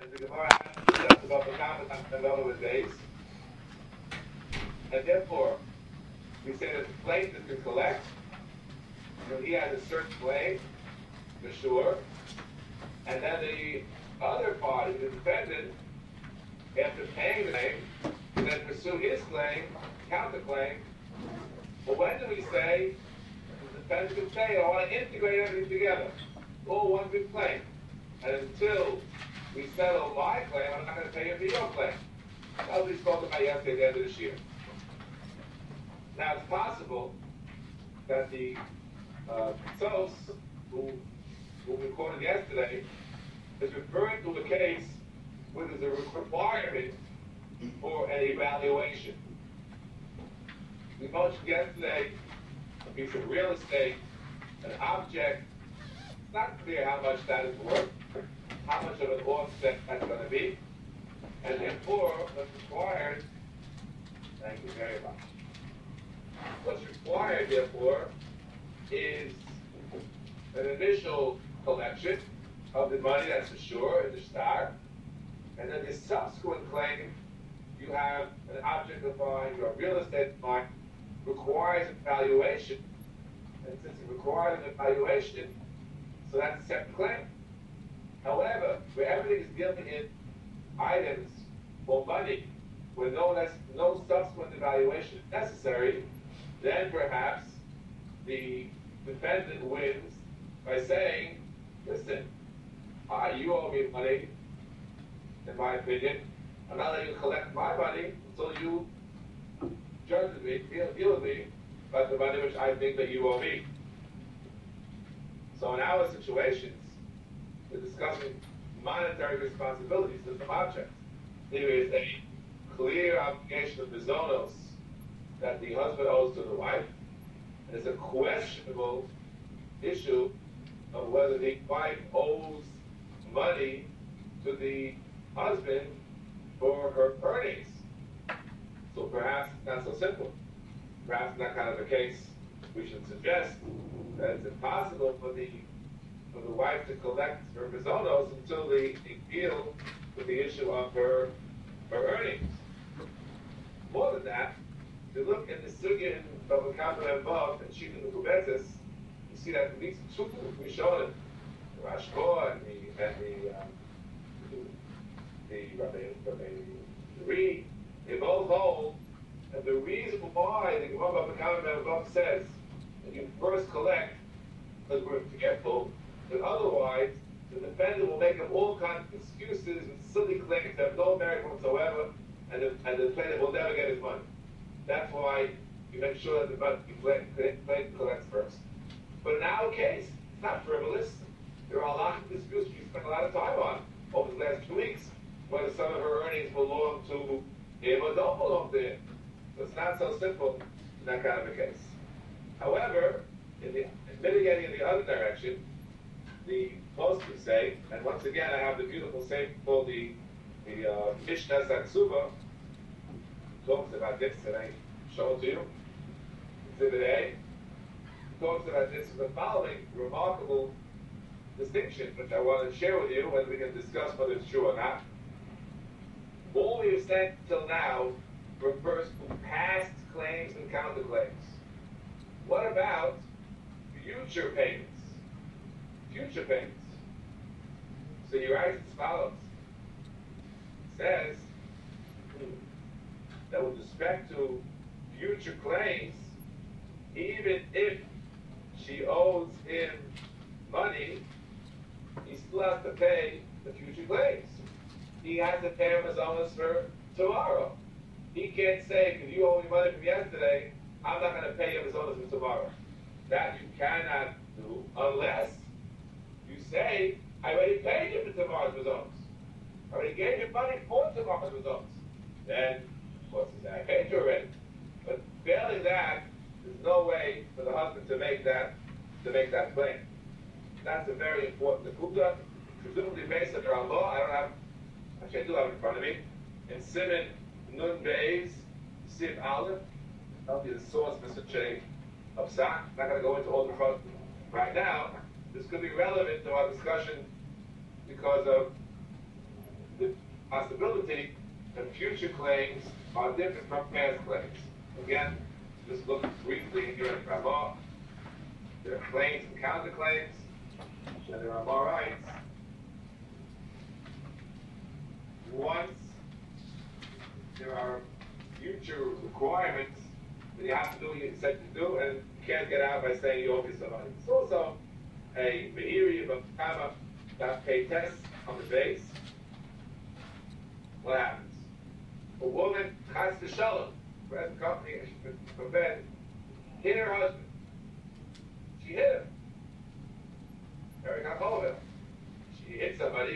the Gemara has about the Kabbal and other days. And therefore, we say that the plaintiff can collect when he has a certain claim, for sure, and then the other party, the defendant, after paying the claim, can then pursue his claim, counterclaim. But when do we say the defendant can say, I want to integrate everything together, all one big claim, and until we settle my claim, I'm not going to pay you for your claim. That's what we spoke about yesterday at the end of this year. Now it's possible that the Tzos, who we quoted yesterday, is referring to a case where there's a requirement for an evaluation. We mentioned yesterday a piece of real estate, an object. It's not clear how much that is worth, how much of an offset that's going to be, and therefore what's required. Thank you very much. What's required, therefore, is an initial collection of the money, that's for sure, in the star, and then the subsequent claim, you have an object of mine, you have real estate of mine, requires an evaluation, and since it requires an evaluation, so that's a separate claim. However, where everything is dealing in items or money, where no subsequent evaluation is necessary, then perhaps the defendant wins by saying, listen, you owe me money, in my opinion. I'm not letting you collect my money until you judge with me, deal with me about the money which I think that you owe me. So in our situations, we're discussing monetary responsibilities of the object. There is a clear obligation of bizonos that the husband owes to the wife, and it's a questionable issue of whether the wife owes money to the husband for her earnings. So perhaps it's not so simple. Perhaps in that kind of a case, we should suggest that it's impossible for the wife to collect her bizonos until they deal with the issue of her earnings. More than that, if you look at the sugya in Bava Kama above and Shita Mekubetzes, you see that at least two we showed it, the Rashba and the Rabbi Reed, they both hold that the reason why the Gemara Bava Kama above says that you first collect because we're fearful that otherwise the defendant will make up all kinds of excuses and silly claims that have no merit whatsoever, and the plaintiff will never get his money. That's why you make sure that the plaintiff collects first. But in our case, it's not frivolous. There are a lot of disputes we spent a lot of time on over the last 2 weeks, whether some of her earnings belong to him or don't belong to him. So it's not so simple in that kind of a case. However, in mitigating in the other direction, the poskim say, and once again I have the beautiful saying called the Mishnah Satsuba, talks about this, and I show it to you. Exhibit A talks about this in the following remarkable distinction, which I want to share with you, whether we can discuss whether it's true or not. All we have said till now refers to past claims and counterclaims. What about future payments? Future payments. So he writes as follows. It says that with respect to future claims, even if she owes him money, he still has to pay the future claims. He has to pay him his owners for tomorrow. He can't say, because you owe me money from yesterday, I'm not going to pay him his owners for tomorrow. That you cannot do unless you say, I already paid you for tomorrow's results. I already gave you money for tomorrow's results. Then, of course, he said, I paid you already. But failing that, there's no way for the husband to make that claim. That's a very important nekuda. Presumably based on our law, I do have it in front of me. In Siman Nun Beis, Siv Aleph, that'll be the source for such a psak. I'm not going to go into all the front right now. This could be relevant to our discussion because of the possibility that future claims are different from past claims. Again, just look briefly here at Ramah. There are claims and counterclaims, and there are more rights. Once there are future requirements that you have to do what you said to do, and you can't get out by saying you owe me some money. It's also a behavior of Kama that pay tests on the base. What happens? A woman has to shalom, present company from bed, hit her husband. She hit him. Very Kachovel. She hit somebody,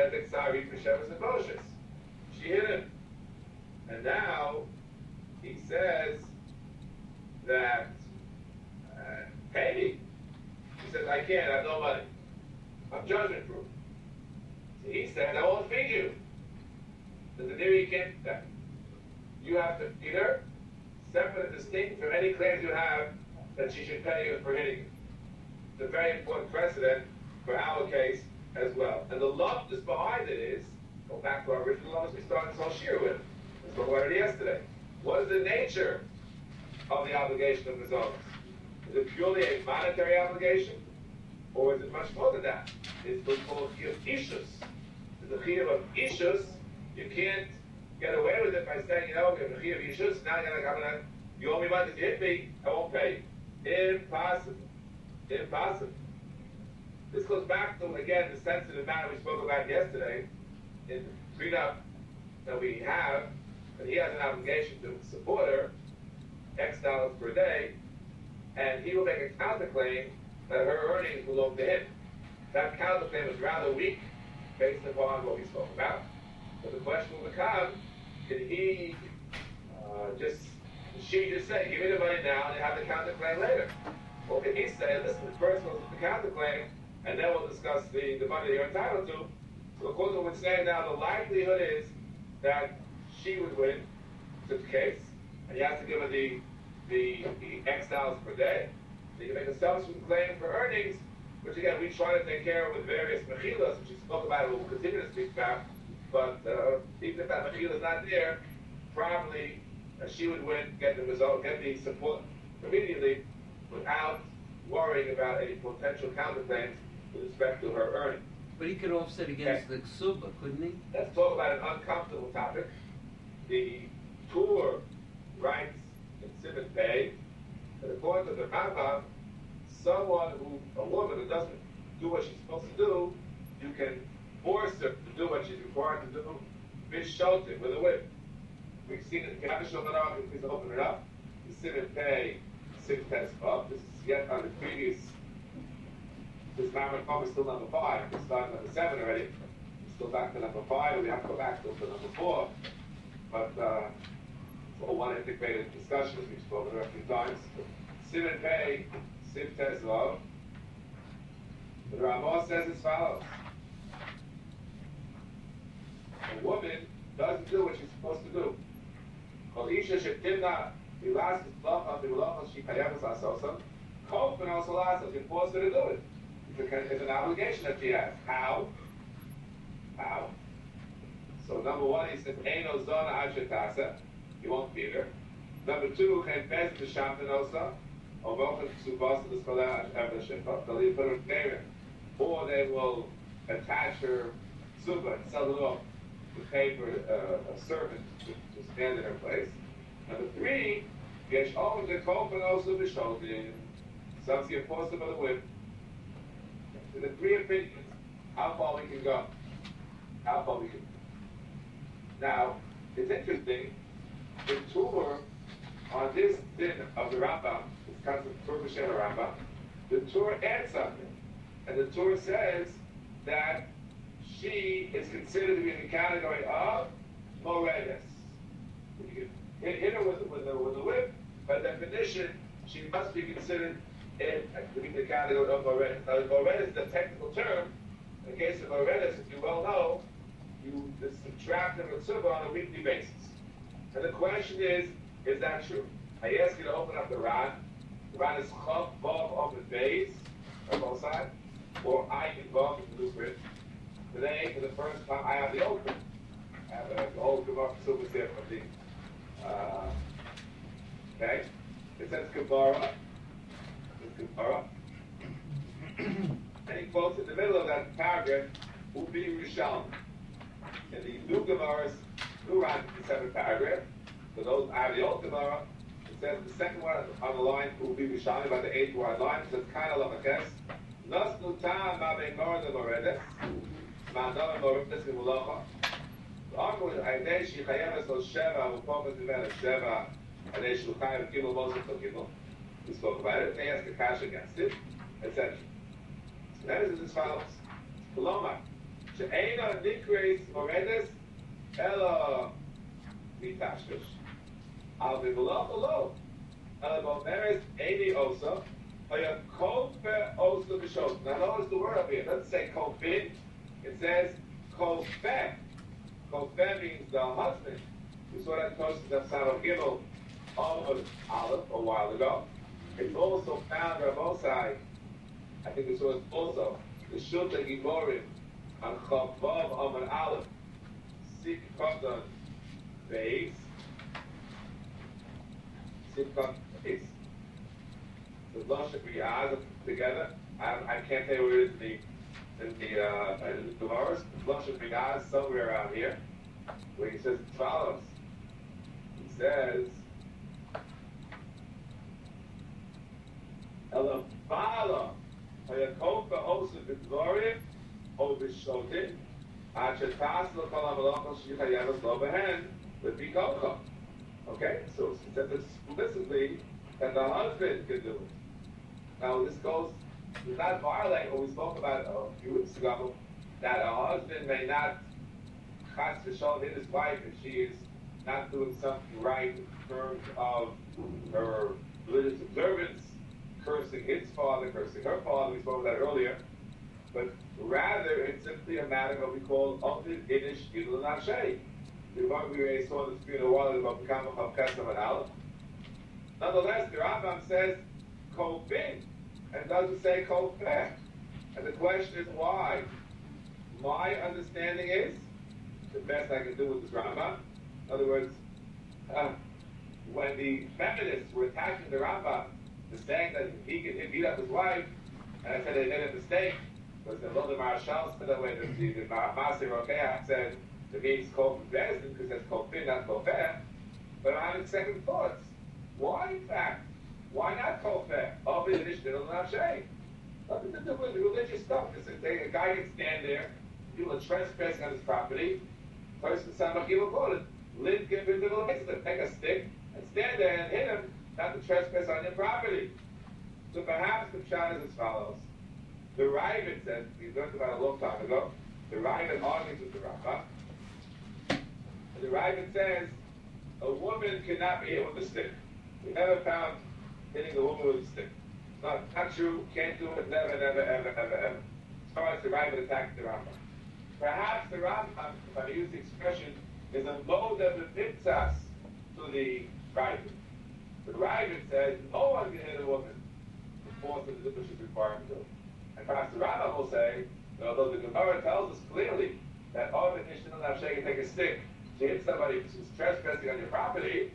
she hit him. And now he says that, pay me. He says, I can't, I have no money. I'm judgment proof. So he said, I won't feed you. The theory you can't do that. You have to feed her, separate and distinct from any claims you have that she should pay you for hitting you. It's a very important precedent for our case as well. And the loveness behind it is, go back to our original loveness we started this whole shir with. We spoke about it yesterday. What is the nature of the obligation of Mizonos? Is it purely a monetary obligation? Or is it much more than that? It's what's called chiyuv ishus. The chiyuv of ishus, you can't get away with it by saying, you know, you have a chiyuv ishus, now you owe me money, if you hit me, I won't pay you. Impossible. Impossible. This goes back to, again, the sensitive matter we spoke about yesterday in the prenup that we have, that he has an obligation to support her, X dollars per day, and he will make a counterclaim that her earnings belong to him. That counterclaim is rather weak based upon what we spoke about. But the question will become, did he she just say, give me the money now and you have the counterclaim later? Or can he say, listen, first we'll do the counterclaim and then we'll discuss the money you're entitled to? So according to what we're saying now, the likelihood is that she would win the case, and you have to give her the X dollars per day. So you can make a subsequent claim for earnings, which again, we try to take care of with various mechilas, which we spoke about and we'll continue to speak about. But even if that mechila is not there, probably she would win, get the result, get the support immediately without worrying about any potential counterclaims with respect to her earnings. But he could offset against the ksuba, couldn't he? Let's talk about an uncomfortable topic. The tour rights in Simon Pay, that according to the Rambam, a woman who doesn't do what she's supposed to do, you can force her to do what she's required to do, bishotim, with a whip. We've seen it, can I have a shulchan, please open it up. The Simon Pay, 6 tests up. This is yet on the previous. This Rambam is still number 5. We're starting number 7 already. We're still back to number 5, and we have to go back to number 4. But it's all one integrated discussion, as we've spoken about a few times. Simon Pei, Siv Tezvav. The Ramah says as follows. A woman doesn't do what she's supposed to do. Kol isha shetimna bilas b'tlacha b'melacha shikayeves asosam. Kof and also lasas. You force her to do it. It's an obligation that she has. How? How? So number 1, he said, Eino zona ashetasa. You won't feed her. Number 2, chen bez b'shamtanosa. Or vochem ksubasa l'skola evda shefa. They'll either put her in payment, or they will attach her suba and sell it off to pay for a servant to stand in her place. Number 3, yesh omen dekofen also b'shotin. Some see a poster by the whip. So the 3 opinions, how far we can go. How far we can go. Now, it's interesting, the Tur, on this din of the Rambam, this concept of Tur B'Shem Rambam, the Tur adds something. And the Tur says that she is considered to be in the category of Moredes. You can hit her with a whip, by definition, she must be considered to be in the category of Moredes. Now, Moredes is a technical term. In the case of Moredes, as you well know, you subtract them with Suba on a weekly basis. And the question is that true? I ask you to open up the Ran. The Ran is Chav, Vav, open base, on both sides, or I can Vav in the blueprint. Today, for the first time, I have the open. I have a whole Gemara Kesubas here from the, okay? It says Gemara. It's Gemara. And he quotes in the middle of that paragraph, Ubi Rishon. In the new Gemara's, new Ran, the seventh paragraph, for those I have the old Gemara, it says the second one on the line, Ubi Rishon, about the eighth word line, it says, Kaina Lamakes, Nasnu Tam Mabe Morda Moredes, Mandama Moredes Mulacha. The argument, Aidei Shichayeves O Sheva, who focus about Sheva, Aidei Shulchai, Gimel Moshe to Gimel. We spoke about it, they asked the cash against it, etc. So that is as follows. Kolomar. She'ena nikreis moredes ela mitashkish. Al v'v'loch alo. Ela bo'meres eini osa. Oya kofe osa b'shot. Now notice the word up here. It doesn't say kofin. It says kofe. Kofe means the husband. We saw that close to the Sado Gimel of Aleph a while ago. It's also found Rabosai. I think this was also the Shulta Giborim on Chavav Amar Aleph, Sik Kotan Beis, Sik Kotan Beis. The Lashon Riyaz together. I can't tell you where it is in the Gemara. Lashon Riyaz somewhere around here, where he says as follows. He says, Ela Bala. Hayakov also Victoria over Shotin, Achatas Lokalamaloka Shihayavas Lobahan with Bikoka. Okay, so it says explicitly that the husband can do it. Now this does not violate what we spoke about a few weeks ago, that a husband may not cast the show hit his wife if she is not doing something right in terms of her religious observance, cursing his father, cursing her father, we spoke about that earlier, but rather it's simply a matter of what we call Ovid Inish Gidul Nashay. The one we already saw the screen a while ago about Kamach of Kesam and Aleph. Nonetheless, the Rambam says Kofin and doesn't say Kofeh. And the question is why? My understanding is, the best I can do with this Rambam, in other words, when the feminists were attacking the Rambam, the saying that he can beat up his wife, and I said they made a mistake, because the Lord of Marshall said that way, the Master Rokeach said it means Kofin Bezdin, because that's Kofin, not Kofeh. But I'm having second thoughts. Why, in fact? Why not Kofeh? Nothing to do with the religious stuff. A guy can stand there, people are trespassing on his property, person will call it, Lid give him the license, take a stick, and stand there and hit him, not to trespass on your property. So perhaps the pshat is as follows. The Ravid says, we learned about a long time ago, the Ravid argues with the Rambam. And the Ravid says, a woman cannot be hit with a stick. We never found hitting a woman with a stick. Not true, can't do it, never, ever. As far as the Ravid attacked the Rambam. Perhaps the Rambam, if I use the expression, is a mode of the pizzas to the Ravid. The Ravid says, no one can hit a woman before the Bishop is required to. And perhaps the Rambam will say, although the Gemara tells us clearly that Ovid Nishon Nafshay can take a stick to hit somebody who's trespassing on your property,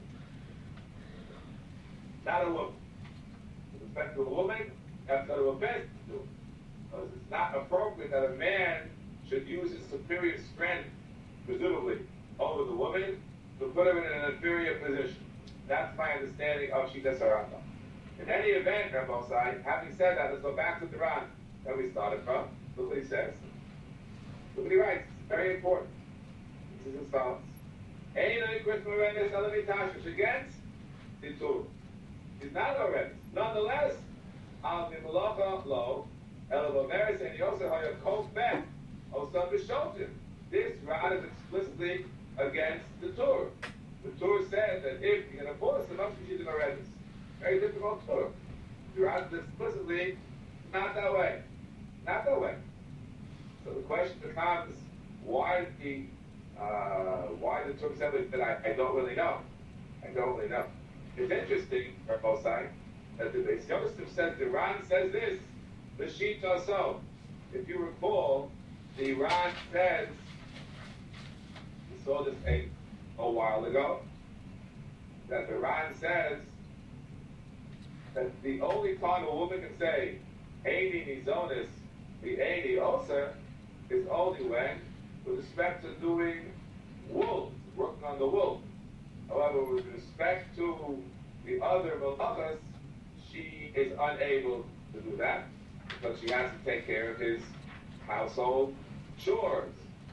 not a woman. With respect to a woman, you have to go to a bed to do it. Because it's not appropriate that a man should use his superior strength, presumably, over the woman to put her in an inferior position. That's my understanding of Shita Saranda. In any event, Rabbi Osai, having said that, let's go back to the Ran that we started from. Look what he says. Look what he writes. It's very important. This is as follows. Against the Torah. He's not already. Nonetheless, Al Mimalacha Lo, Elavomeris, and he also had a cold back. Also, this Ran is explicitly against the Torah. The Torah says that if you're going to force the Moshe already, very difficult Torah. The Ran is explicitly not that way. Not that way. So the question becomes, why the Torah said that I don't really know. I don't really know. It's interesting, for both sides, that the Beis Yosef says, the Ran says this, the Shita so. If you recall, the Ran says, saw this a while ago, that the Ran says that the only time a woman can say, Eini Nizonis, the Eini Osa, is only when, with respect to doing wool, working on the wool. However, with respect to the other malachas, she is unable to do that, because she has to take care of his household chores.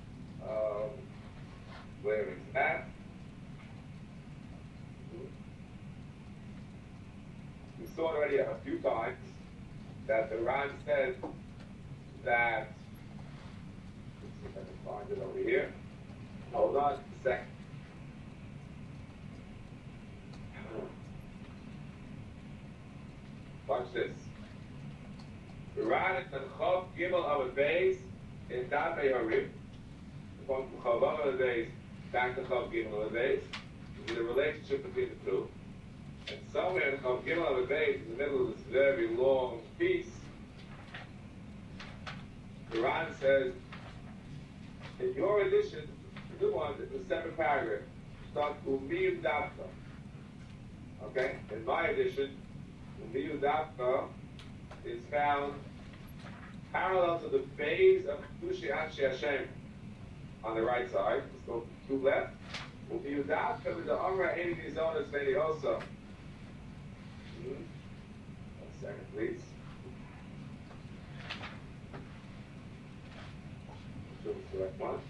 Where is that? We saw already a few times that the Ran said that, let's see if I can find it over here. Hold on a second. Watch this. The Ran and Chav Gimel of a base in Dafei Harim, from Chav of a base back to Chav Gimel of a base, is the relationship between the two. And somewhere in Chav Gimel of a base, in the middle of this very long piece, the Ran says, in your edition, the new one, the separate paragraph, starts Umiyu Dafka. Okay? In my edition, Umiyu Dafka is found parallel to the base of Kedushi Anshe Hashem on the right side. Let's go to left. Umiyu Dafka with the Amra Eini Nizonis Veni also. 1 second, please. Show the correct one.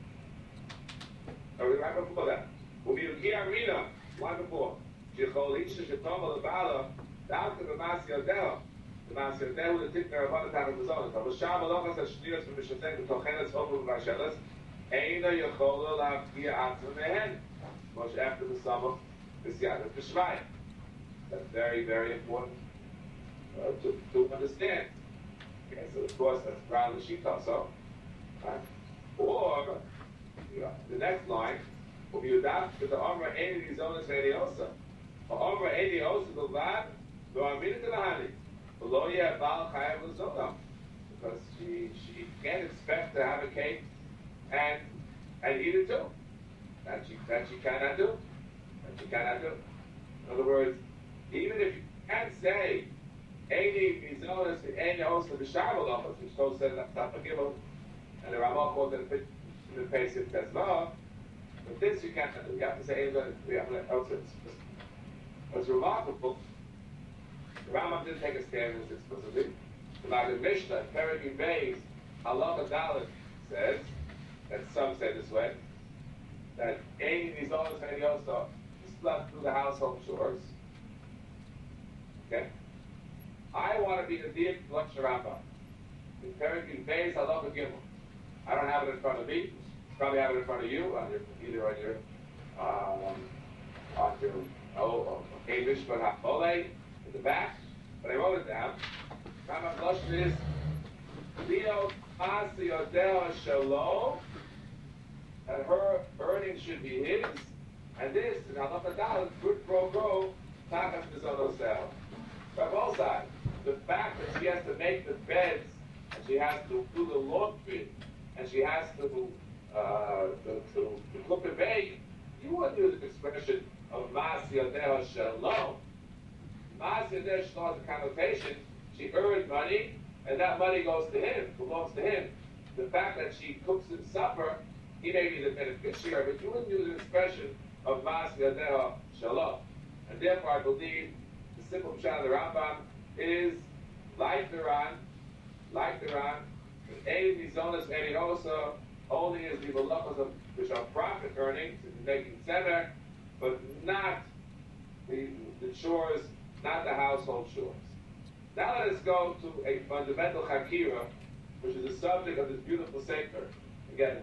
Oh, right before that. Umiyu Arena, one before. Shechol Isha Shetomal Abala, Dafka B'Masi Yodeo. B'Masi Yodeo, the Tikner of other time of the zone. So, V'sham Alochas HaShniyos V'Mishatek V'Tochenes Homu V'Vasheles, Eina Yechola L'Avkia Atzma Mehen. Much after the summer, this Yad V'Shvai. That's very, very important to understand. Okay, so of course that's ground the Shita, so. Right? Or, the next line will be adapted to the Amra Eini Nizonis Ve'Niosa. Amra Eini Osa B'Vad V'Amina T'Lahani. V'Lo Yeh Bal Chayav L'Zonam. Because she can't expect to have a cake and eat it too. That she cannot do. That she cannot do. In other words, even if you can't say Eini Nizonis Eini Osa B'Shav which Tosfos said that's not forgivable, and the Ramah called it in the Pesach Tezvah, but this you can't do. You have to say what's remarkable, the Rambam didn't take a stand on this explicitly. The Maggid Mishnah, Perek Beis, Halacha Dalet says, that some say this way, that Eini Nizonis Eini Osa is left through the household chores. Okay? I want to be the deep Lachsha Rambam. In Perek Beis, Halacha Gimel. I don't have it in front of me. Probably have it in front of you, either on your English, but Ha'olei in the back. But I wrote it down. Rambam Lashon is Leo Masi Yodeo Shalom, and her earnings should be his, and this in Halacha Dalet, good pro grow, Tachas Mizono Sel. From both sides, the fact that she has to make the beds, and she has to do the laundry, and she has to cook the bake, you wouldn't use the expression of Masi Yodeo Shalom. Masi Yodeo Shalom has a connotation. She earned money, and that money goes to him, belongs to him. The fact that she cooks him supper, he may be the beneficiary, but you wouldn't use an expression of Masi Yodeo Shalom. And therefore, I believe the simple pshat of the Rambam is like the Ran, Eini Nizonis Eini Osa only is the malachos of which are profit earnings, making tzedek, but not the chores, not the household chores. Now let us go to a fundamental chakira, which is the subject of this beautiful sefer. Again,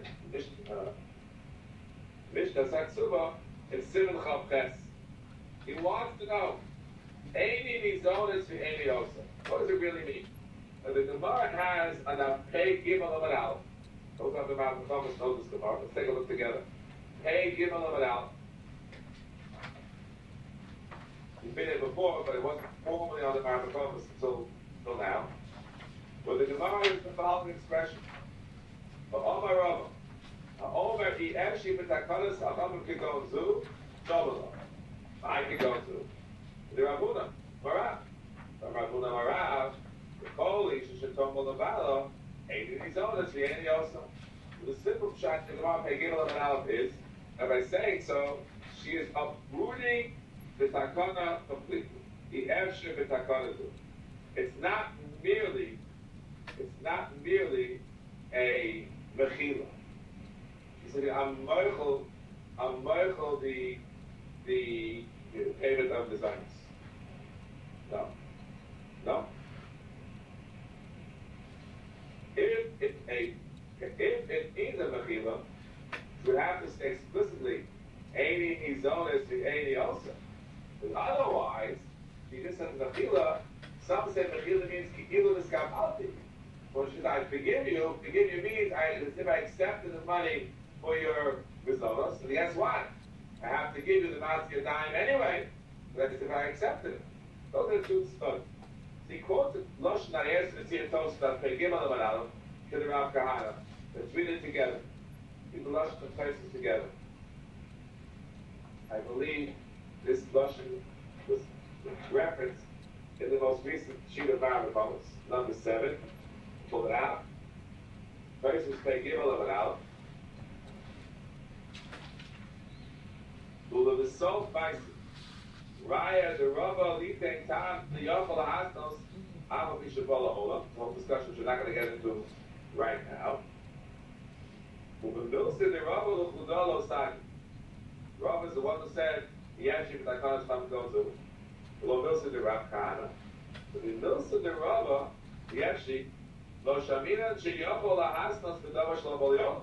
Mishnah Saksuba in Siman Chav Ches. He wants to know, Eini Nizonis Eini Osa. What does it really mean? The Gemara has an Pei Gimel Amud Aleph. Those are the Mount Thomas knows this Gemara. Let's take a look together. Pei Gimel Amud Aleph. We've been here before, but it wasn't formally on the Mount Thomas until now. Where the Gemara is the following expression: Omar Rava, Omer he actually b'takanas ha'chamim could go to Shalom. I could go to the Rabuna Marav. The Rabuna Marav, the Koli Sheshetom Molavalo, ain't his own. That's the any also. The simple shot the Gemara Pei Gimel and Aleph is, and by saying so, she is uprooting the takana completely. The Evshir b'takana do. It's not merely a mechila. He said, I'm moichel the payment of the zayis. No. If it is a mechila, you would have to say explicitly, Eini Izonis to Eini also. But otherwise, if you just said mechila, some say mechila means ki'ilu niskapalti. Well, she says, I forgive you. Forgive you means as if I accepted the money for your rizonos. So guess what? I have to give you the matzah dime anyway. That's if I accepted it. Those are the two studies. So he quotes Lashon Ha'er to the Tzir Tosfos that Pei Gimel Amarav to the Rav Kahana. Let's read it together. Read the Lashon and places together. I believe this Lashon was referenced in the most recent sheet of Maramakomis, number 7. Pull it out. First was Pei Gimel Amarav. Ula v'sol b'aisi. Raya the Rava Liteng Tam the Yochel Hasnos Ava Bishabola Ola. The whole discussion which we're not going to get into right now. U'b'milsid the Rava L'chudolo Sagi. Rava is the one who said he actually with Akanas Tam Gozu. U'b'milsid the Rav Kahana. But the Milsid the Rava he actually Lo Shamina Sheyochel Hasnos V'dava Shlo Yola.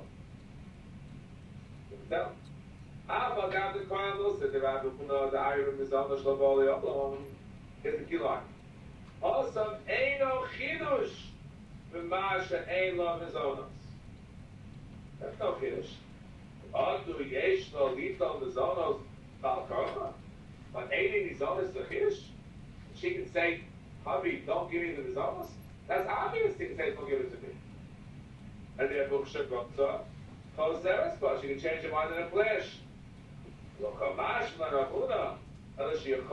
Tell him. Ava gab the Kohen Milsid the Rav U'puna the Ayrim Mizalna Shlo Yola. Here's the key line. Also, Eino Chidush V'ma She'ein Lo Mizonos. That's no Chidush. Adu Yesh Lo Lito Mizonos Bal Korma. But Eini Mizonos the Chidush. She can say, Hubby, don't give me the Mizonos. That's obvious. She can say, don't give it to me. And therefore, Shekotza, Choseres Ba. She can change her mind in a flash. Lo Chamash La Rabuna. That's the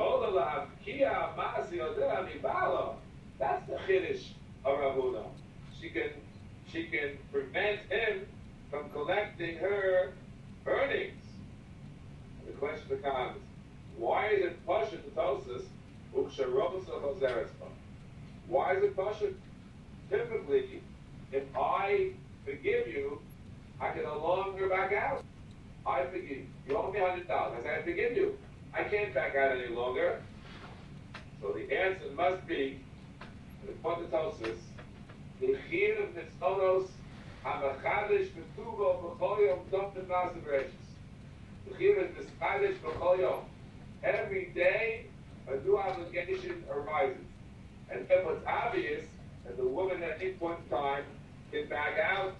chiddush of Ravuna. She can prevent him from collecting her earnings. And the question becomes, why is it pasha to Tosas uksharosa choserespa? Why is it pasha? Typically, if I forgive you, I can no longer back out. I forgive you. You owe me $100. I say I forgive you. I can't back out any longer. So the answer must be, the point of Tosfos, the chiyuv of nitzonos hamachadish v'tuvo b'chol yom dom b'nasa b'reishis. The chiyuv is mischadish b'chol yom. Every day, a new obligation arises. And if it's obvious that the woman at any point in time can back out,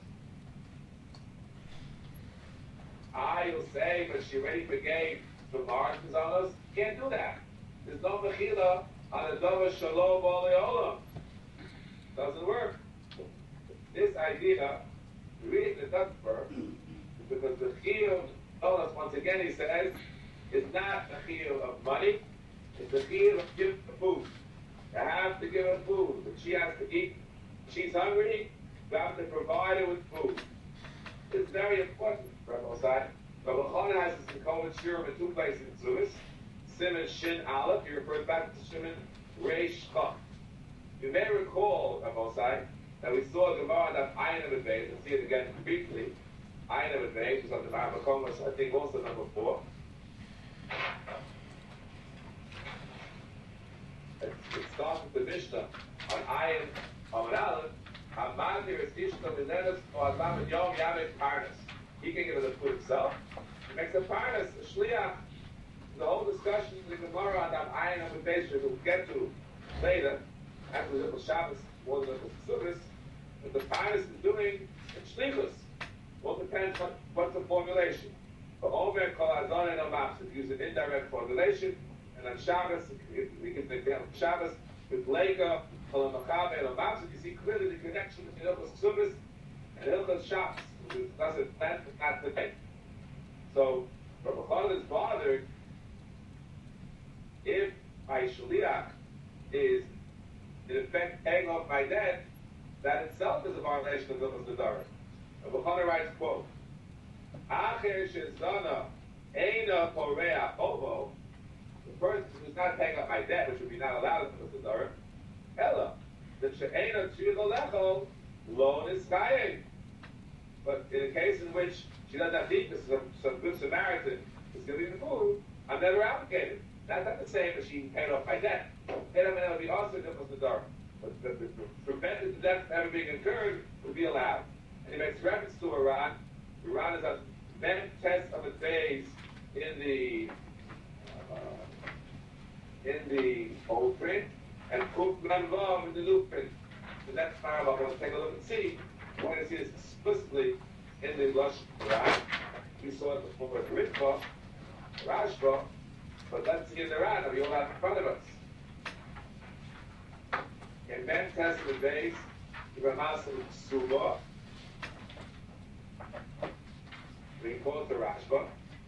you'll say, but she already forgave the Mars Mizanos. Can't do that. There's no mechila on a dava shalom b'aleolam. Doesn't work. This idea, reading the Duckfur, because the chiyuv, once again he says, is not a chiyuv of money, it's a chiyuv of giving the food. You have to give her food, but she has to eat. She's hungry, you have to provide her with food. It's very important, Rabbi Osai. Rabbi Chana has this in Kohen Shurim in 2 places in Zulis. Siman Shin Aleph, he refers back to Siman Reish Chaf. You may recall, Rabbi Osai, that we saw Gemara that Ayin of Advait, let's see it again briefly. Ayin of Advait was on the Ma'amar Komas, I think also number 4. It starts with the Mishnah on Ayin Amar Aleph. Hamadir is Ishta Minenas or Adam Yom Yamek Parnas. He can give her the food himself. He makes a parnas, a shliach. The whole discussion in the Gemara on that Ayin of Advait we'll get to later, after the Shabbos, more than the Sukkos. But the parnas is doing shlichus. Well, depends on what's the formulation. For Omer Kol Azon and Omapsid, use an indirect formulation, and on Shabbos, we can take down Shabbos with Leiga, Kol Machabe, and Omapsid. You see clearly the connection between Hilchos Sukkos and Hilchos Shabbos. It doesn't, that's not today. So, Rabbi Chana is bothered if my shliach is in effect paying off my debt, that itself is a violation of Hilchos Nedarim. Rabbi Chana writes, quote, Acher shezana eina porea ovo, the person who's not paying up my debt, which would be not allowed in Hilchos Nedarim, ella, the she'eina tzricha lo niskayim. But in a case in which she doesn't have deepness, some good Samaritan is giving the food, I'm never obligated. That's not the same as she paid off my debt. Paid off my debt would be also different from the dark. But the prevented the debt from ever being incurred would be allowed. And he makes reference to Iran. Iran is a men test of a phase in the old print, and Kuf Ranvav in the new print. The next parallel, I'm going to take a look and see. We're going to see this explicitly in the Lush Quran. We saw it before with Ritva, Rashba, but let's see in the Quran. We all have in front of us. In Men Testament days, the Ramas of Suba, we quote the Rashba.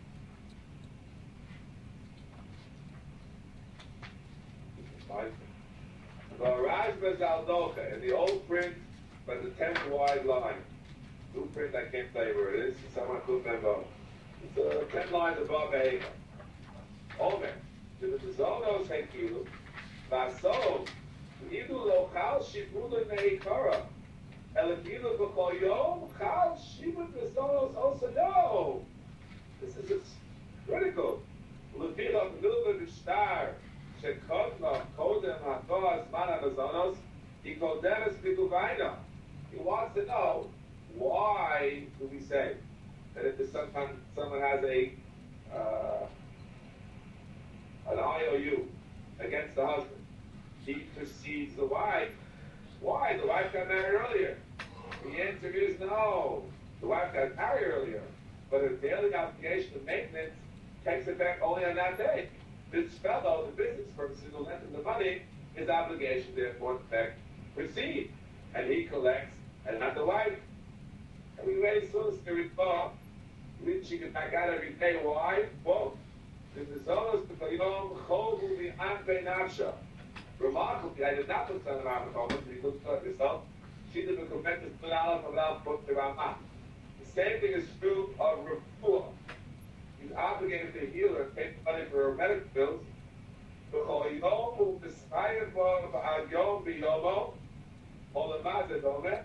The Rashba is Aldocha in the old print, but the 10th wide line. New print, I can't tell you where it is. Someone could remember. It's 10 lines above A. Omer. To the Zonos Hekilu. Vaso. Idu lo chal shibud meikara. Elekilu b'kol yom chal shibud v'zonos also no. This is critical. L'pilot milva v'shtar. Shekodma kodem ha'toa zman ha'zonos. He kodemes b'guvayna. He wants to know, why do we say that if there's someone has an IOU against the husband, he precedes the wife? Why? The wife got married earlier. The answer is no. The wife got married earlier, but her daily obligation of maintenance takes effect only on that day. This fellow, the business person who lent him the money, his obligation therefore in effect precedes, and he collects, and not the wife. And we already saw this theory before. She can back out every day. Why? Quote, the zonos b'kayom chol hu mi'anpei nafsha. Remarkably, I did not put on the Ramah, but you looked at yourself. She did the convectus pluralum without put the Ramah. The same thing is true of refuah. He's obligated to heal her and pay money for her medical bills. B'chol yom hu b'sayim bo b'ad yom b'yomo olamazed omer.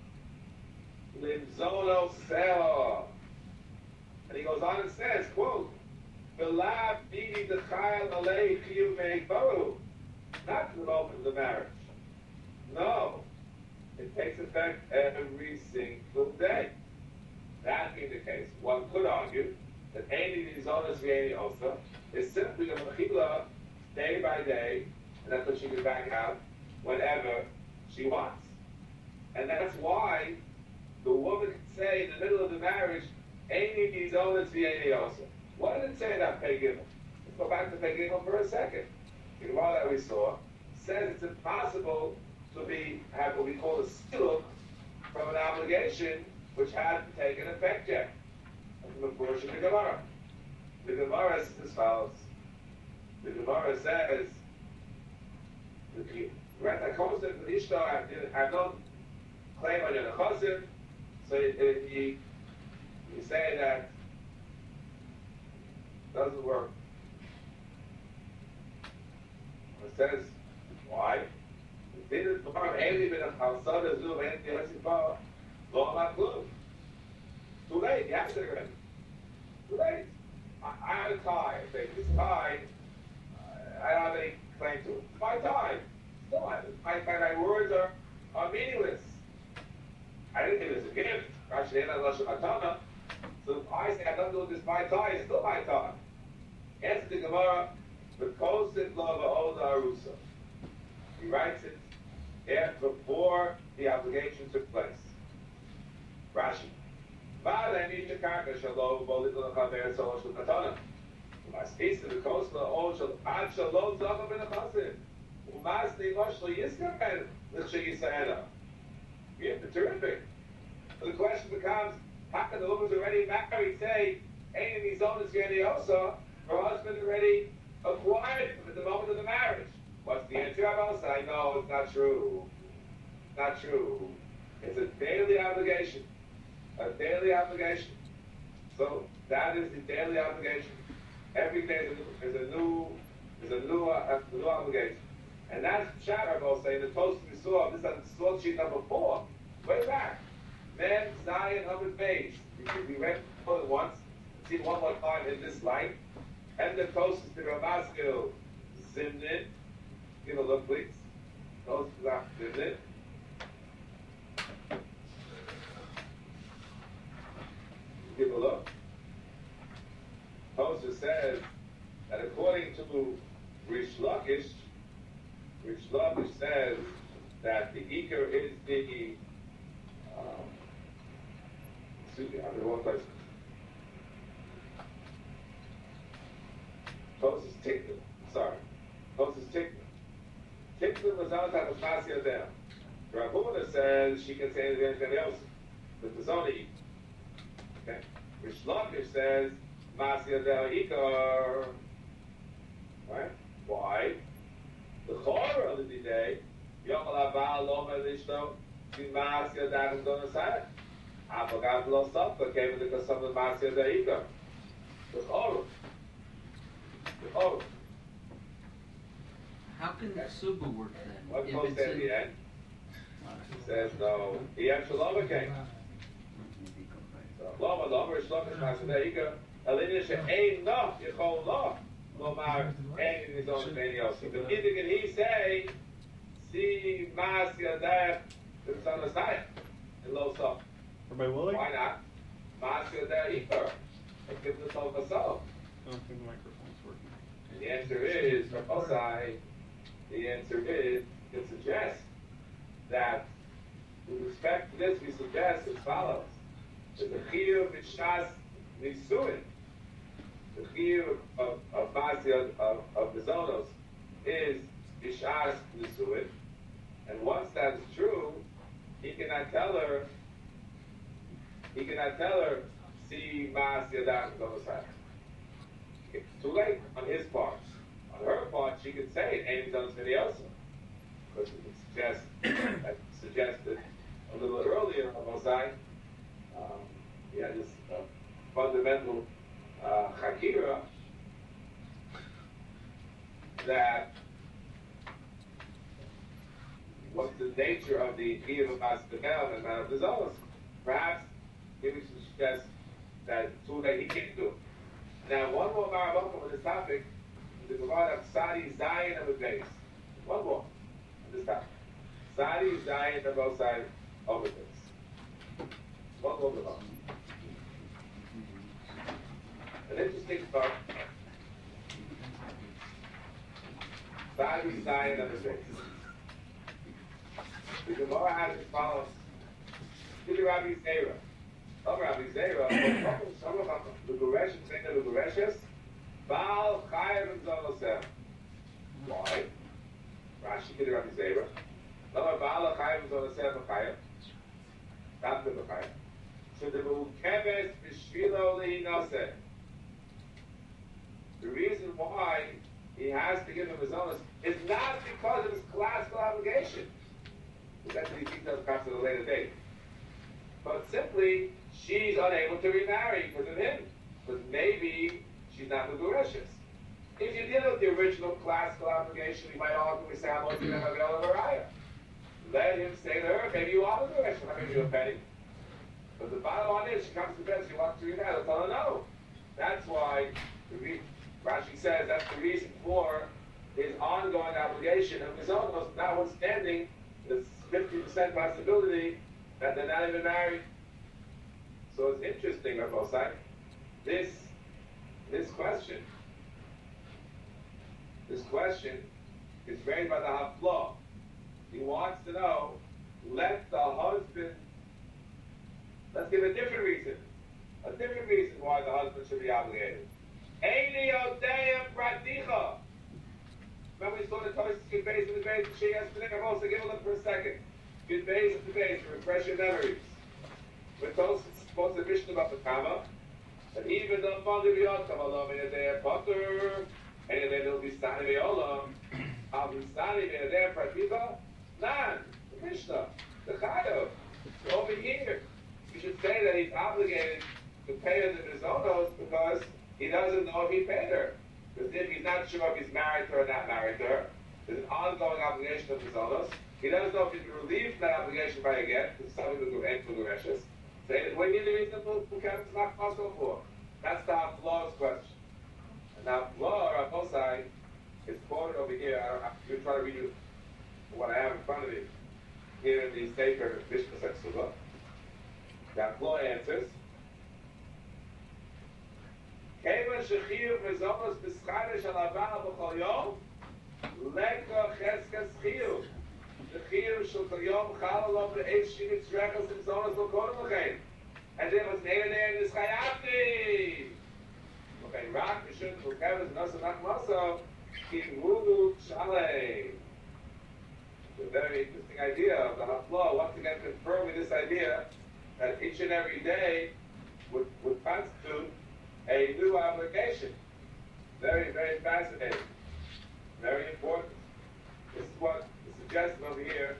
Limzono Selah. And he goes on and says, quote, B'lav nidi d'chayal alei chiyuv me'ikbaru. Not to the moment of the marriage. No. It takes effect every single day. That being the case, one could argue that any Nizonos v'eni also is simply a mechila day by day, and that's what she can back out whenever she wants. And that's why the woman can say in the middle of the marriage, Eini Nizonos v'eni also. What did it say about Pei Gimel? Let's go back to Pei Gimel for a second. The Gemara that we saw says it's impossible to have what we call a siluk from an obligation which hadn't taken effect yet. That's the portion of the Gemara. The Gemara is as follows. The Gemara says, I don't claim on your nechasim, so you say that doesn't work. It says, why? Too late, you have to agree. Too late. I have a tie. I say, this tie, I don't have any claim to it. My tie. Still, my words are meaningless. I didn't give it as a gift. So if I say I don't do this my tie, it's still my tie. Answer the Gemara, V'kosit lo v'oda arusa. He writes it before the obligation took place. Rashi. V'adei misha karka shalo v'olit l'chaver tzolo shel katana. U'maspisa v'kosla o shel ad shalo zava b'nechasim. U'masni lo shlo yiskamen l'chshe yisayena. Terrific. So the question becomes, how can the woman who's already married say, Ain't his own is also her husband already acquired him at the moment of the marriage. What's the answer? I'll say, no, it's not true. Not true. It's a daily obligation. A daily obligation. So that is the daily obligation. Every day is a new obligation. And that's Pshat, I will say, the toast we saw, this is source sheet number 4, way back. Men, Zion, Hamid Beis. We read it once, see one more time in this light. And the toast is the Ramaskil Zimnin. Give a look, please. Toast is not Zimnin. Give a look. Toast says that according to Rish Lakish says that the Iker is the excuse me, I'm in the wrong place. Toast is Tikva. Sorry. Toast is Tikva. Tikva was out of Masya there. Rabuna says she can say anything else. But there's only okay. Rish Lakish says Masya del Ikar. Right? Why? The Chorah of the day, Yom Al-Abal Lomer Lishto, Masya Darim Donasai. Apagav Lo Sopka came with the Kasam of Masya del Ikar. The Chorah. The Chorah. How can the Suba work then? What if goes it's there at in- the end? It says no. The actual Lomer came. Lomer, Lomer, Shlomish Masya del Ikar. Alina She'ein No, Yechol Lo. Lomar, and in his own opinion. So neither can he say, see Masya there, the son of Zion, in low sop. Everybody willing? Why not? Masya there, Iker. It gives us all myself. I don't think the microphone's working. And the answer is, for Osai, the answer is, it suggests that, with respect to this, we suggest as follows. That the Chiyuv Mishas Nisuin, the chiyuv of Masya of the Zonos is Bishas Nisuin, and once that's true, he cannot tell her, see Masya Dam Zonosai. It's too late on his part. On her part, she could say it, Amy Zonos Vidiosa. Because it suggested a little earlier of Osai, he had this fundamental Chakira that what's the nature of the Chiyuv of Masbekel and of the Zonos? Perhaps he would suggest that two that he can't do. Now, one more Marabaka on this topic, the Gemara of Sadi Zion of the base. One more on this topic. Sadi Zion of both sides of the base. One more Gemara. An interesting thought. Sadi Zion of the base. The Gemara has as follows. To the Rabbi Zera. Of Rabbi Zera, the Guresh, saying the Gureshes, Baal Chayev and Zonosem. Why? Rashi to the Rabbi Zera. Lama Baal Chayev and Zonosem Chayev. Not the Chayev. So the Mukeves Bishvilo Lehinose. The reason why he has to give him his own is not because of his classical obligation. We'll get to these details perhaps at a later date. But simply, she's unable to remarry because of him. Because maybe she's not Megureshus. If you deal with the original classical obligation, you might argue with Sam Moshe and Havel and Mariah. Let him say to her, maybe you are Megureshus, I'm going to give you a penny. But the bottom line is, she comes to bed, she wants to remarry, they'll tell her no. That's why Rashi says that's the reason for his ongoing obligation of his own, notwithstanding the 50% possibility that they're not even married. So it's interesting, Rabbi Osai, this question is raised by the Haflah. He wants to know, let the husband, let's give a different reason why the husband should be obligated. Eini Odeim Praticha. Remember we saw the Tosis Good Base and the Base and she yesterday? I'm also give a look for a second. Good Base and the Base to refresh your memories. When Tosis spoke to Mishnah about the Kama, that even the fund of Yot, Kavalom, and they Potter, and then it'll be Stani Viola. I'll be Stani Viola, Pratiba, Nan, the Mishnah, the Chayav. Over here, you should say that he's obligated to pay her the Mizonos because he doesn't know if he paid her. Because if he's not sure if he's married to her or not married to her, there's an ongoing obligation of Mizonos. He doesn't know if he's relieved from that obligation by a get, because something to do end to the Reshes. So what do you need the reason for Kevin's not possible for? That's the Haflah's question. And now Haflah, or Hafosai, is quoted over here. I'm going to try to read you what I have in front of me. Here in the Sefer Mishnah Seksuva. The Haflah answers, Kevan Shechiyuv Mizonos B'scharish Al Abal B'chol Yom Leka Cheskes Chiyuv. The Chiyuv Shel Kol Yom Chal Alom Le'ev Shinitz Rechos Mizonos L'Kodem L'chein. And there was Neder there in this Chayavti. Okay, Rak Mishun Kevan Nosa Machmaso Kim Rudu Shalei. It's a very interesting idea of the Haflah, once again confirming this idea that each and every day would constitute a new obligation. Very, very fascinating. Very important. This is what is suggested over here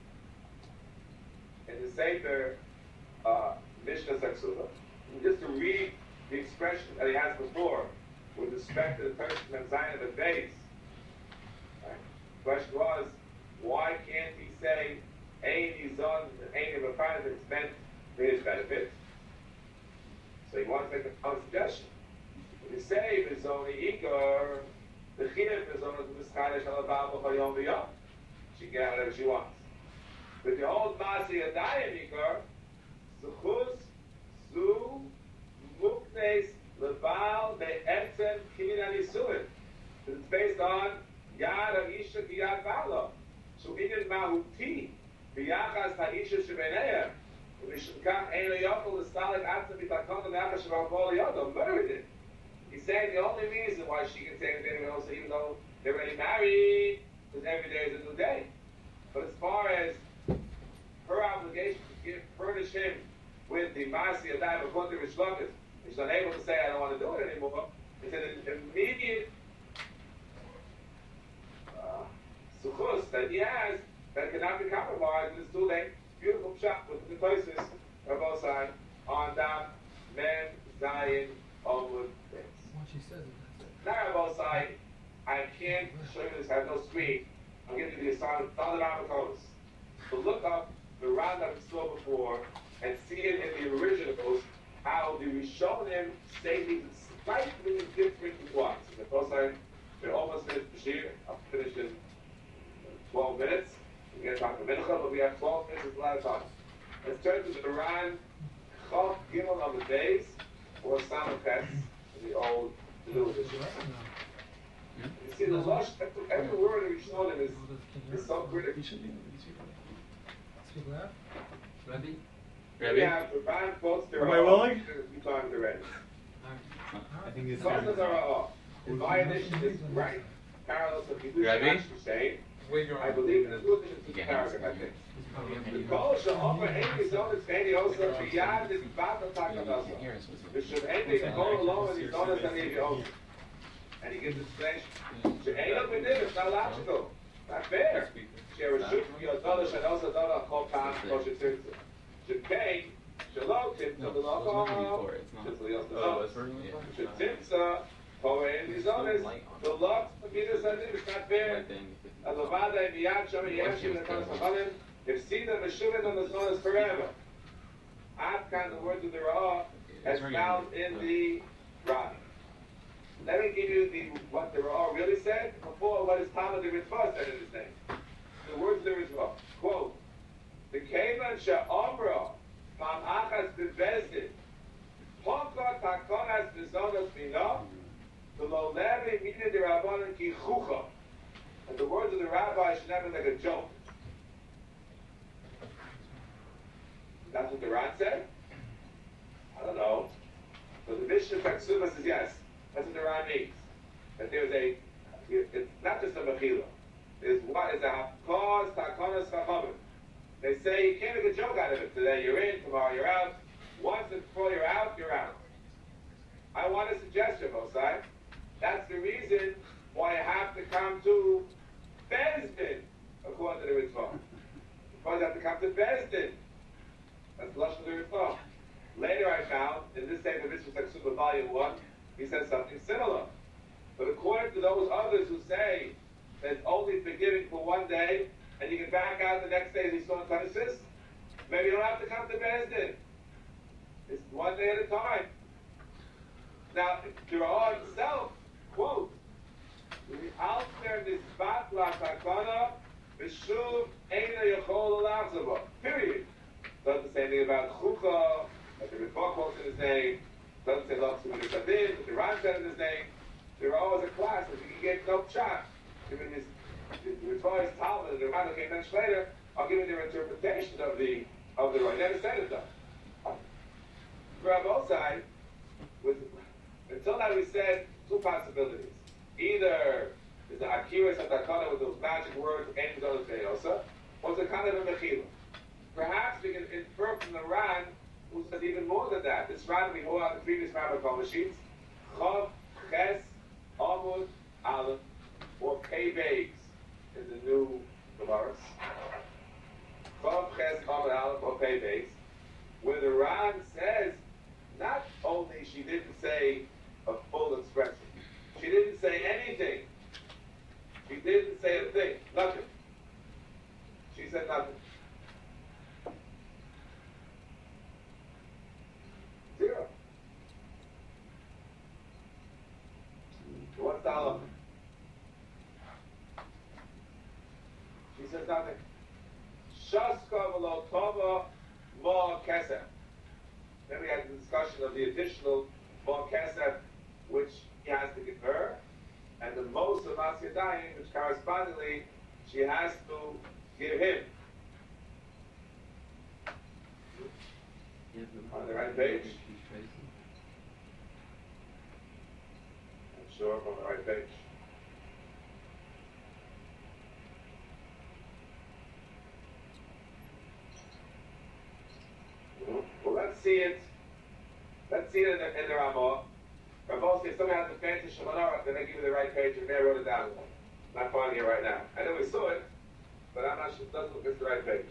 in the Sefer Mishnah Seksuva. Just to read the expression that he has before with respect to the person and sign of the base. Right? The question was, why can't he say Ein Yizon, Ein Yivafan, if it's meant for his benefit? So he wants to make a common suggestion. When you say Vizoni Ikar, the Chiv is on the Mischadish al Abal B'chol Yom V'Yom. She can have whatever she wants. But the old Masi Adayim Ikar, Zuchus, Zu, Muknes, Lebal, Be'etzen, Kimin Anisuin. It's based on Yad Aisha Ki Yad Bala. So Inin Mahuti, B'Yachas Ha'isha Shebeneya, V'Mishukach Ein Yochel L'Salik Atzah B'Takon L'Nacha Shevavol Yodom, murdered it. He's saying the only reason why she can say anything else, even though they're already married, because every day is a new day. But as far as her obligation to furnish him with the Masi Adai B'Kunti Rishlokis, she's unable to say, I don't want to do it anymore. It's an immediate suchus that he has that cannot be compromised, and it's too late. Beautiful shot with the places on both sides on Dam, Men, Zion, Onward, things. Once she says it, that's it. Now on both sides, I can't show you this, I have no screen. I'm giving you the assignment, Father Ramakotis. So look up the Ran that we saw before and see it in the originals, how the Rishonim say these slightly different ones. The both sides, they're almost finished Bashir. I'll finish in 12 minutes. We're going to talk to Mincha, but we have 12 minutes, it's a lot of time. Let's turn to the Quran, Chav Gimel on the days, or Samachet, the old new edition. You see, the lush, every word of Rishonim is so critical. Speak loud. Rebbe? We have Rabban quotes the Rabbi Willie? a few times already. I think this Sources are off. My edition is right. Parallels of Kiddush Rabbi? saying, I believe in the two editions of the paragraph, I think. The Kol shall offer any zone is any also beyond this battle takadasa. There should any go along with his owners and leave your own. And he gives explanation. She ain't up with it, it's not logical. Not fair. She was shooting your dollar, and also dollar called time, or she took it. She paid, she low tip to the local, she tips for any zones, the lot of Midas and it's not fair. And the Vada and the Yad Shama Yashim and the Kamalim, if seen them Meshuvin on the zones forever. Ad kind of words of the Ra as found in the Ra. Let me give you what the Ra really said before what his Talmud the Ritzvah said in his name. The words of the Ritzvah. Quote, the Kevan Sha'omra Pam Achas Bevezdin Ponka Takonas Bizonos Bina the Lo Levi Mina de Rabbanan Ki Chucha. And the words of the rabbi should never make a joke. That's what the Ran said? I don't know. But the Mishnah Taksuba says yes. That's what the Ran means. That there's it's not just a mechila. There's what is a cause takonas chachamim. They say you can't make a joke out of it. Today you're in, tomorrow you're out. Once and before you're out, you're out. I want to suggest, Mosai, that's the reason why I have to come to Bezdin, according to the Ritva. Because I have to come to Bezdin. That's Lashon of the Ritva. Later I found, in this Sefer Mitzvah Super Volume 1, he says something similar. But according to those others who say that it's only forgiving for one day, and you can back out the next day as he saw in Taisus, maybe you don't have to come to Bezdin. It's one day at a time. Now, Torah himself, quote, period. Doesn't say anything about Chuka, that the Ritva quotes in his name, doesn't say Lach Sumin Yisadim, that the Ran said in his name. Torah is a class that you can get no shot. Given his Ritva is Talmud, and the Ran came mentioned later, are giving their interpretation of the Torah. Never said it though. For Abosai, until now we said two possibilities. Either is the Akira Satakana with those magic words, Ein Gadol Teosa, or it's a kind of a Mechila. Perhaps we can infer from the Ran, who says even more than that. This Ran we hold out the previous Ran of sheets, Chav, Ches, Amud, Aleph, or Pei Beis in the new Gemaras. Chav, Ches, Amud, Aleph, or Pei Beis, where the Ran says, not only she didn't say a full expression, she didn't say anything. She didn't say a thing. Nothing. She said nothing. Zero. What's the halacha? She says nothing. Shaska v'lo tova ma kesef. Then we had the discussion of the additional ma kesef, which he has to give her, and the most of Masyadayim, which correspondingly she has to give him. On the right page? I'm sure I'm on the right page. Well, let's see it. Let's see it in the Ramah. Ramah says, if somebody has the fancy Shemonah, then I give you the right page, and there I wrote it down. Not finding it right now. I know we saw it, but I'm not sure. It doesn't look like it's the right page.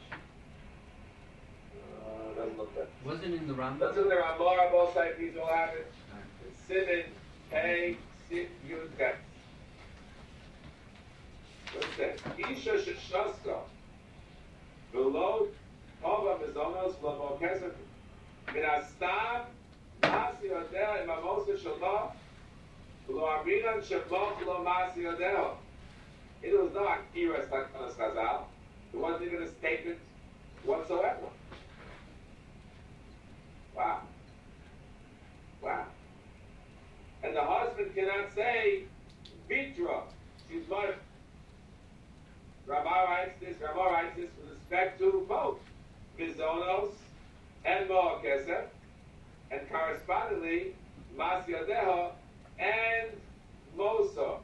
Doesn't look that. Wasn't in the Rambam? That's in the Ramah, both sides, these all have it. It's Simin, Pei, Sit, Yud, Ches. What's that? Isha Shashaska. Below Tova Mizonos, Lavo Kesef, Minastam, Masi Yodel, Imamosa Shalom, Lo Arinan Shalom, Lo Masi Yodel. It was not Akira Stakanas Chazal. It wasn't even a statement whatsoever. Wow. Wow. And the husband cannot say, Vitra, she's mother. Ramah writes this with respect to both Mizonos and Moa Kesef, and correspondingly, Mas Yadeha and Mosa.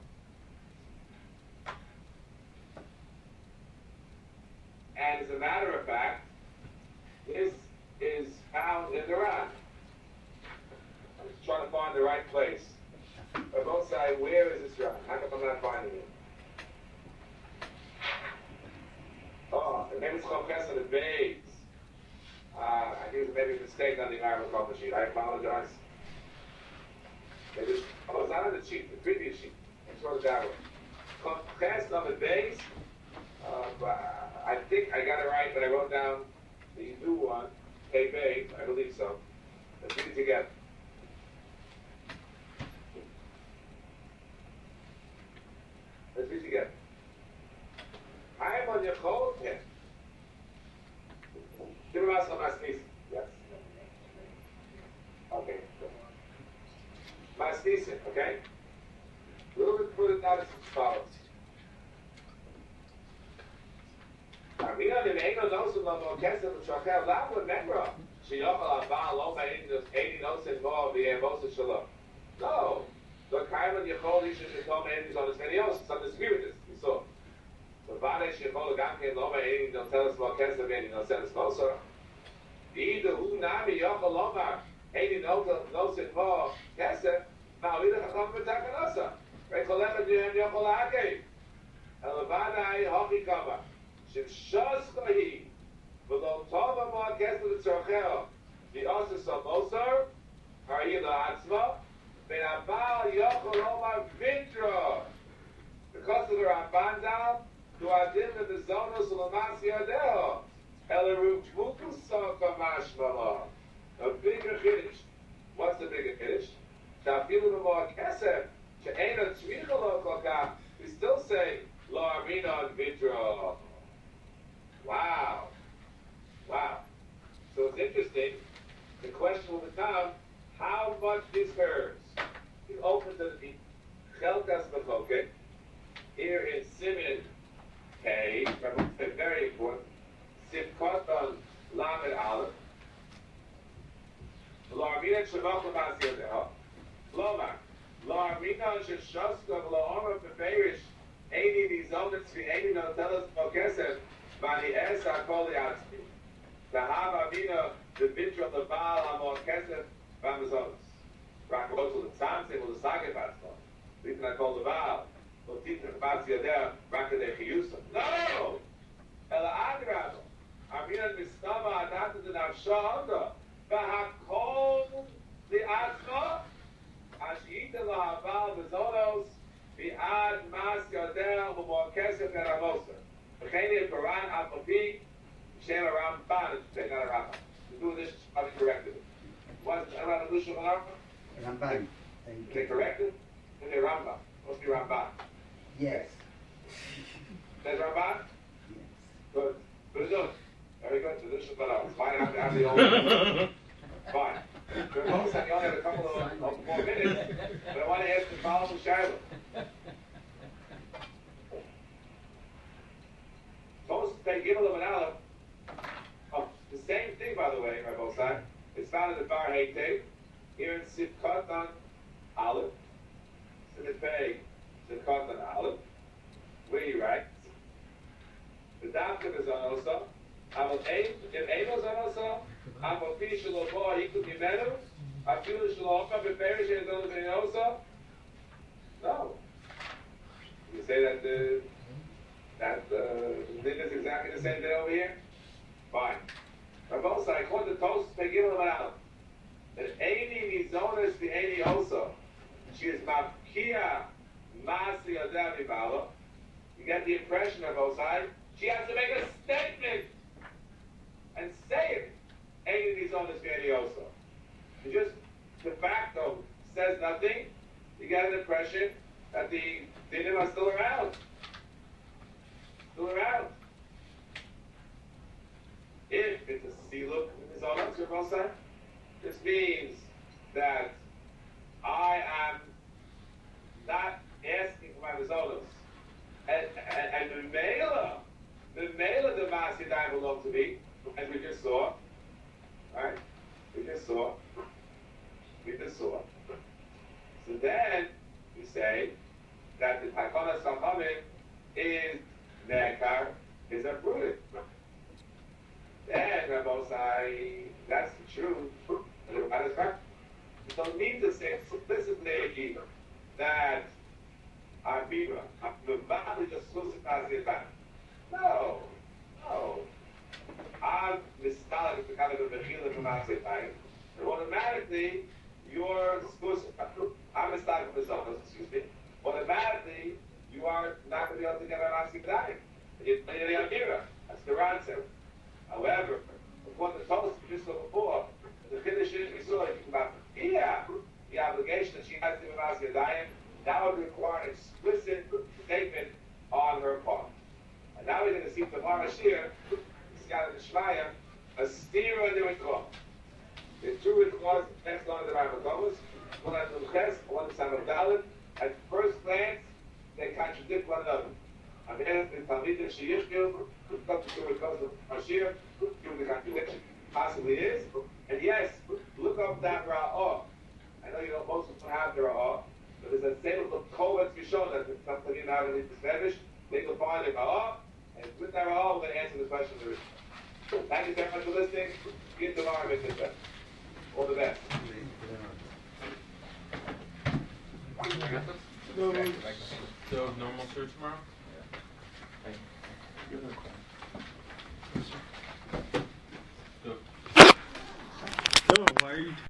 And as a matter of fact, this is found in the Ran. I'm just trying to find the right place. But both sides, where is this Ran? How come I'm not finding it? Oh, maybe it's called Kesef the Beis. I think maybe a mistake on the Arabic cover sheet. I apologize. It's not on the sheet, the previous sheet. I wrote it that way. Kesef number Beis. I think I got it right, but I wrote down the new one, Pei Beis, I believe so. Let's read it together. Let's read it together. I am on your cold pen. Give me my sneeze. Yes. Okay. My sneeze, okay? A little bit further down as follows. No. The Kaiman Yechol Isha Shetom Eddie's on his videos. It's undisputed. We saw. So Vade Shechol Gamke Loma Eddie don't tell us about Kesef Eddie don't send us closer. Either who Nami Yochel Lomar Eini nosin mo kesef, ma'alid hacham b'takanasa. Rekolem adiyem yochol ha'akev. Elevadai hochi kama. Shemshos kohi. V'lo tova mo kesef l'tzorcheo. V'osis samosar. Ha'yi la'atzma. Ben abal yochol omar vintro. Because of the Ramban down, to adin the zonos l'mas yadeho. Elaru tmuku soka mashmala. A bigger chiddush. What's the bigger chiddush? Shafilu b'mo kesef. She'ena tzmicha lo kolkach. We still say lo armina vintro. Wow. Wow. So it's interesting. The question will become, how much is hers? You open the Chelkas Mechoket. Here in Simeon K, very important, Sivkot Lamed Aleph, L'Armina Shavachim Asyadeha, Lomar, L'Armina Sheshoska V'La'omar Beferish, Eini Nizomet Tzvi Eini Notelas Mokesef, Vani Es HaKol Yatzmi, Zahav Amina V'Vitra L'Baal HaMor Kesef V'Amazonos, Rakvotu L'Tzamse V'L'Saget V'Atzmo, V'Vitra HaKol L'Baal, no! Ela adrado. Amina mistama adata de nafsha onda. V'hakol li'atzma. Ashita la'aval v'zonos. V'ad mas yodel v'mor kesef v'ramosa. V'cheni Quran apopi. Shem Ramban. It's not a Rambam. To do this, I'll be corrected. What's the Rambam? Ramban. They corrected? Then they Rambam. Must be Ramban. Yes. That's Ramban? Yes. Good. Good enough. Very good. So this is what I was fine. I have the old. Fine. So most I only have a couple of more minutes, but I want to ask the following Shiloh. Most they give a little Aleph. Oh, the same thing, by the way, Rabbi Osai. It's found in the Bar Heitev, here in Sivkot on Aleph. Sivkot Pei. The cotton olive, where you write, the doctor is on also, I will aim, if Abel's on also, I will finish a little more, he could be better, I feel the shalom, but perish is on the also. No. You say that the thing is exactly the same thing over here? Fine. But both I call the toast, they give them out. That Aini Nizonis the Aini also. She is Mavkia. You get the impression of Osai, she has to make a statement and say it. Any of these on this video also. It just de facto says nothing. You get an impression that the dinim are still around. Still around. If it's a siluk in his own Osai, this means that I am not asking for my results. And the Mela the Masidai belong to me, as we just saw. Right? We just saw. So then we say that the Takona Samhamim is Nekar, is uprooted. Then Rabosai, that's the truth. You don't need to say explicitly that Abiba, Abdullah just no. I'm mistalek the kind of a mechila from Asifai. And automatically, you're supposed to, I'm mistalek from the excuse me. Automatically, you are not going to be able to get an Asifai. You're the Amira. That's the answer. However, according to Thomas, we just saw before, the Kiddush we saw, the obligation that she has to give an Asifai, that would require an explicit statement on her part. And now we're going to see from Harashir, Scott and Shmaya, a stira de Rikwa. The two Rikwas, next one of the Ramakomas, one on Lumches, one on Samar Dalit. At first glance, they contradict one another. I'm asking the Talmid and Shiyishkim, who come to the Rikwas of Harashir, given the contradiction possibly is. And yes, look up that Ra'ah. I know you don't most of them have the Ra'ah. But there's a sale of Kovetz Rishon that something you know in the Spanish. They will find the Ra'ah, and with that Ra'ah, we're going to answer the question there is. Thank you very much for listening. See you tomorrow, Mr. All the best. You got this? So normal search tomorrow? Thank you.